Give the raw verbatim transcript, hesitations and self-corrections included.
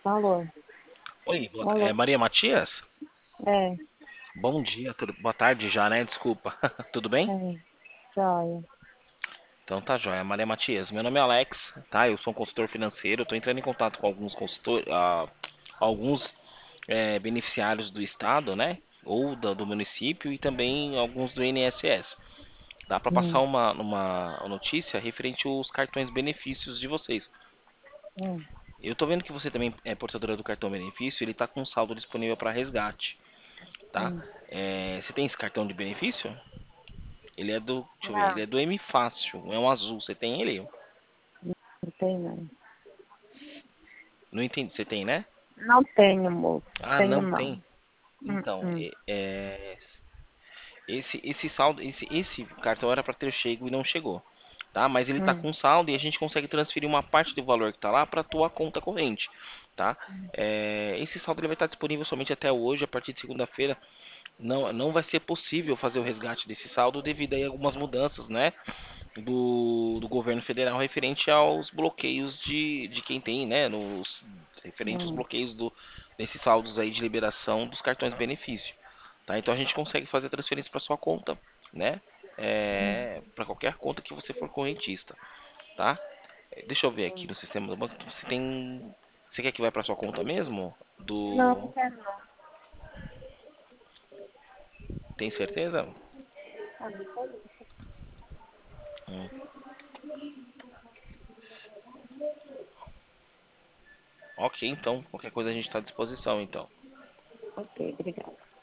Alô? Oi, boa ta- Alô? é Maria Matias? É, Bom dia, tudo, boa tarde já, né? Desculpa. Tudo bem? é, joia. Então tá jóia. Maria Matias, meu nome é Alex, tá? Eu sou um consultor financeiro, estou entrando em contato com alguns consultores, alguns é, beneficiários do estado, né? Ou da- do município e também alguns do I N S S. Dá para passar Hum, uma, uma notícia referente aos cartões benefícios de vocês. hum, Eu tô vendo que você também é portadora do cartão benefício, ele tá com saldo disponível para resgate, tá? hum. É, você tem esse cartão de benefício? Ele é do, deixa eu ver, ele Não, é do M Fácil, é um azul. Você tem ele? não tem não. Não entendi, você tem, né? Não tenho, moço. Ah, Tenho não não. tem. Hum, Então, hum, é, é, esse esse saldo, esse esse cartão era para ter chego e não chegou, tá? Mas ele tá hum, com saldo e a gente consegue transferir uma parte do valor que tá lá para tua conta corrente, tá? É, esse saldo ele vai estar disponível somente até hoje, a partir de segunda-feira. Não, não vai ser possível fazer o resgate desse saldo devido a algumas mudanças, né? do, do governo federal referente aos bloqueios de, de quem tem, né, nos, referente aos hum, bloqueios do, desses saldos aí de liberação dos cartões de benefício, tá? Então a gente consegue fazer a transferência para sua conta, né, hum, é, para qualquer conta que você for correntista, tá? É, deixa eu ver aqui hum. no sistema do banco, você tem, você quer que vai para sua conta mesmo? Não, não Do, quero não. tem certeza? Ah, não pode. Hum. Ok, então, qualquer coisa a gente está à disposição, então. Ok, obrigada.